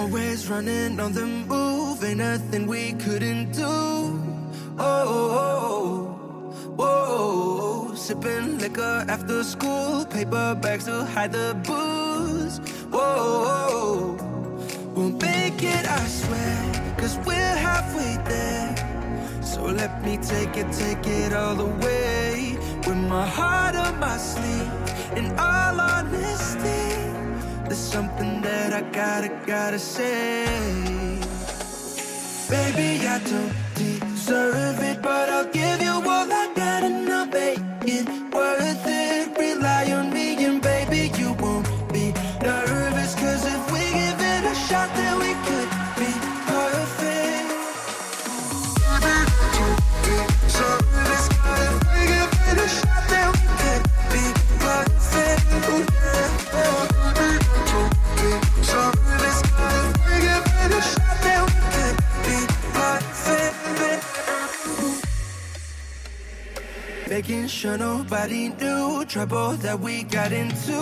Always running on the move, ain't nothing we couldn't do. Oh, sipping liquor after school, paper bags to hide the booze. Whoa, we'll make it, I swear, 'cause we're halfway there. So let me take it all the way. With my heart on my sleeve, in all honesty, there's something that I gotta say. Baby, I don't deserve it, but I'll give you all I got and I'll make it worth it. Rely on me and baby, you won't be nervous, 'cause if we give it a shot, then we could be perfect. Service, if we give it a shot, then we could be perfect. Service, if we give it a shot, then we could be perfect. Making sure nobody knew trouble that we got into.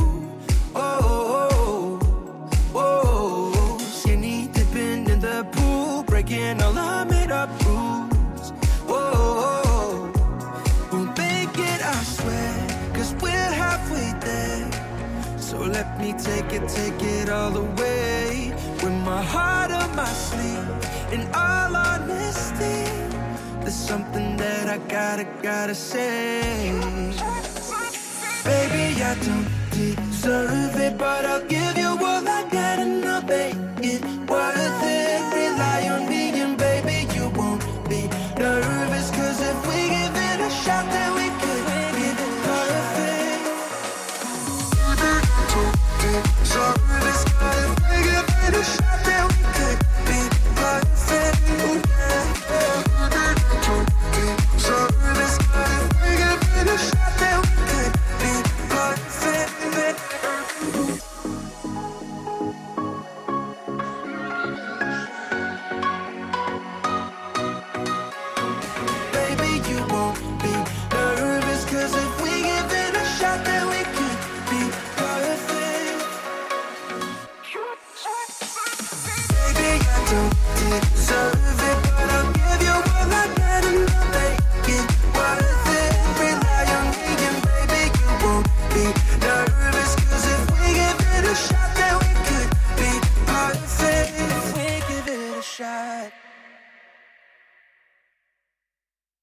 Oh, skinny dipping in the pool, breaking all our made up rules. Whoa, we'll make it, I swear, 'cause we're halfway there. So let me take it all the way. With my heart on my sleeve, in all honesty, there's something that I gotta say. Baby, I don't deserve it, but I'll give you all I got and I'll make it worth it. Rely on me and baby, you won't be nervous, 'cause if we give it a shot, then we could be perfect. Service, if we give it a shot, then we could be perfect. Service, if we give it a shot, then we could be perfect. Baby, you won't be nervous, 'cause if we give it a shot, then we